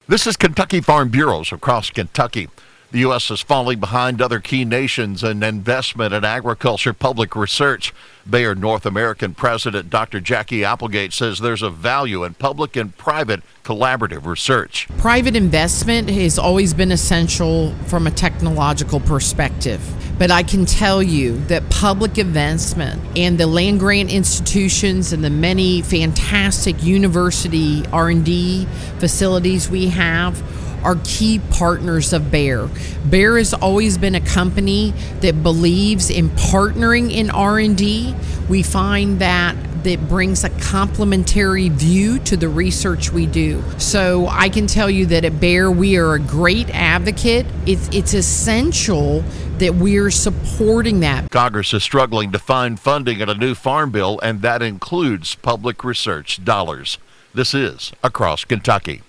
This is Kentucky Farm Bureaus across Kentucky. The U.S. is falling behind other key nations in investment in agriculture public research. Bayer North American President Dr. Jackie Applegate says there's a value in public and private collaborative research. Private investment has always been essential from a technological perspective. But I can tell you that public investment and the land-grant institutions and the many fantastic university R&D facilities we have are key partners of Bayer. Bayer has always been a company that believes in partnering in R&D. We find that brings a complementary view to the research we do. So I can tell you that at Bayer, we are a great advocate. It's essential that we're supporting that. Congress is struggling to find funding in a new farm bill, and that includes public research dollars. This is Across Kentucky.